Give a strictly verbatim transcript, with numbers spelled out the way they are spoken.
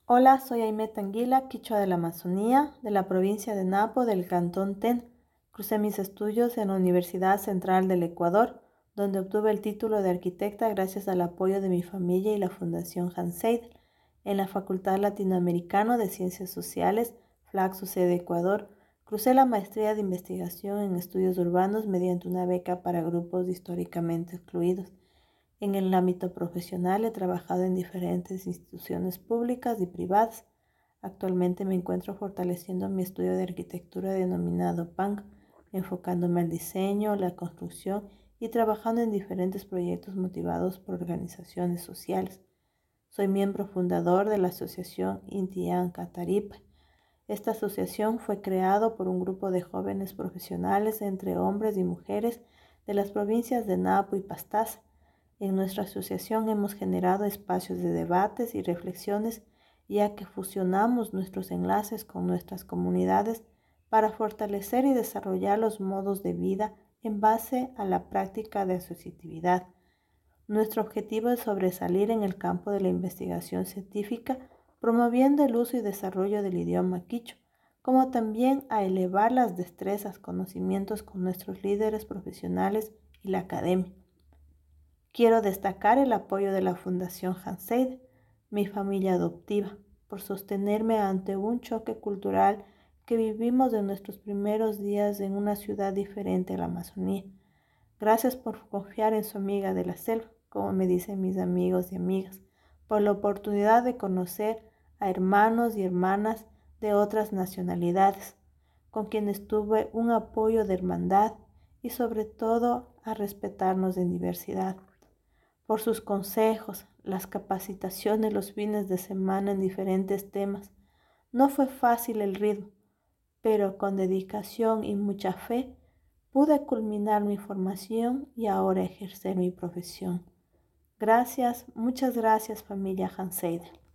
Hola, soy Aimet Anguila, quichua de la Amazonía, de la provincia de Napo, del cantón Ten. Cursé mis estudios en la Universidad Central del Ecuador, donde obtuve el título de arquitecta gracias al apoyo de mi familia y la Fundación Hans Seidel. En la Facultad Latinoamericana de Ciencias Sociales, Flaxo sede Ecuador, cursé la maestría de investigación en estudios urbanos mediante una beca para grupos históricamente excluidos. En el ámbito profesional he trabajado en diferentes instituciones públicas y privadas. Actualmente me encuentro fortaleciendo mi estudio de arquitectura denominado P A N C, enfocándome al diseño, la construcción y trabajando en diferentes proyectos motivados por organizaciones sociales. Soy miembro fundador de la asociación Inti Anca Taripa. Esta asociación fue creada por un grupo de jóvenes profesionales entre hombres y mujeres de las provincias de Napo y Pastaza. En nuestra asociación hemos generado espacios de debates y reflexiones, ya que fusionamos nuestros enlaces con nuestras comunidades para fortalecer y desarrollar los modos de vida en base a la práctica de asociatividad. Nuestro objetivo es sobresalir en el campo de la investigación científica, promoviendo el uso y desarrollo del idioma quichua, como también a elevar las destrezas, conocimientos con nuestros líderes profesionales y la academia. Quiero destacar el apoyo de la Fundación Hans Seidel, mi familia adoptiva, por sostenerme ante un choque cultural que vivimos en nuestros primeros días en una ciudad diferente a la Amazonía. Gracias por confiar en su amiga de la selva, como me dicen mis amigos y amigas, por la oportunidad de conocer a hermanos y hermanas de otras nacionalidades, con quienes tuve un apoyo de hermandad y sobre todo a respetarnos en diversidad. Por sus consejos, las capacitaciones los fines de semana en diferentes temas. No fue fácil el ritmo, pero con dedicación y mucha fe pude culminar mi formación y ahora ejercer mi profesión. Gracias, muchas gracias familia Hans Seidel.